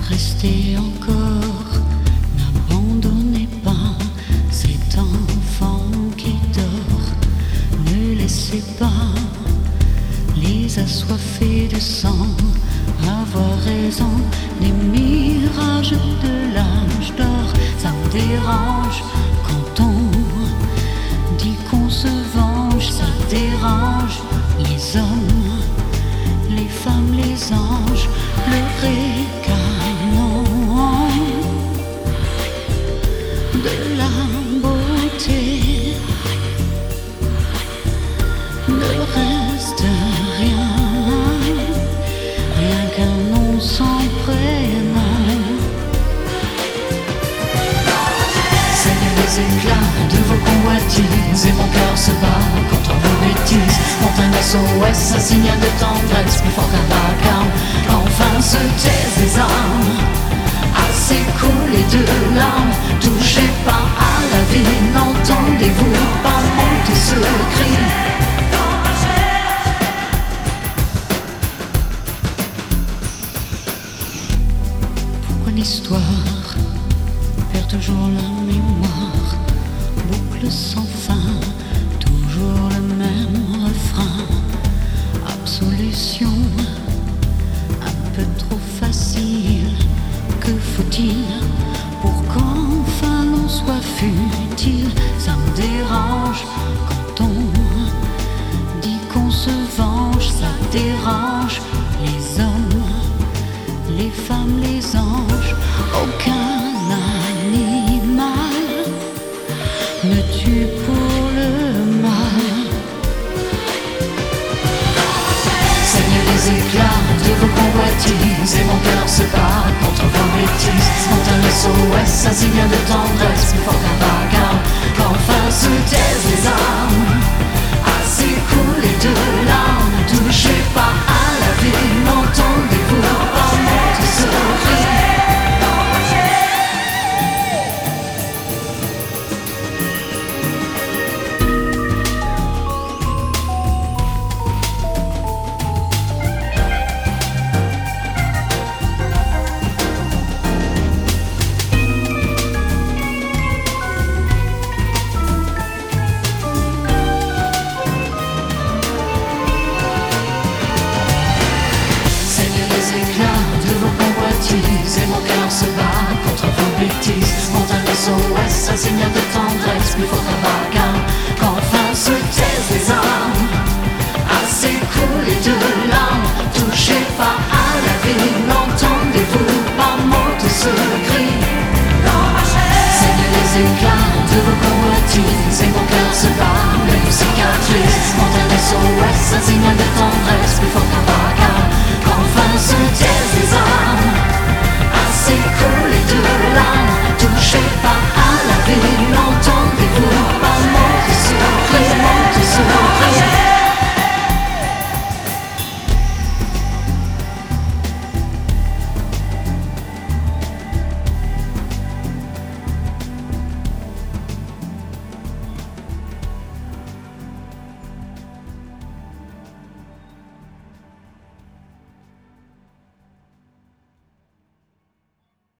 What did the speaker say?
Restez encore, n'abandonnez pas cet enfant qui dort. Ne laissez pas les assoiffés de sang avoir raison des mirages de l'âge d'or. Ça me dérange quand on dit qu'on se venge, ça dérange les hommes, les femmes, les anges, le canon de la beauté. Ne reste rien, rien qu'un nom sans prénom. Saignez les éclats de vos convoitises et mon cœur se bat contre vos bêtises. Montagne SOS, un signal de tendresse plus fort qu'un vacarme. Enfin se taisent les âmes, assez coulées de larmes. Touchez pas à la vie, n'entendez-vous pas monter ce cri? Pourquoi l'histoire perd toujours la mémoire? Boucle sans fin, toujours le même refrain. Absolution, un peu trop facile. Que faut-il pour qu'enfin l'on soit futile? Ça me dérange quand on dit qu'on se venge. Ça dérange les hommes, les femmes, les anges. Aucun animal ne tue pour le mal. Saignez les éclats de vos convoitises et mon cœur se bat contre vos bêtises. Montagne SOS, un signal de tendresse plus fort qu'un vacarme. Qu'enfin se taisent les âmes,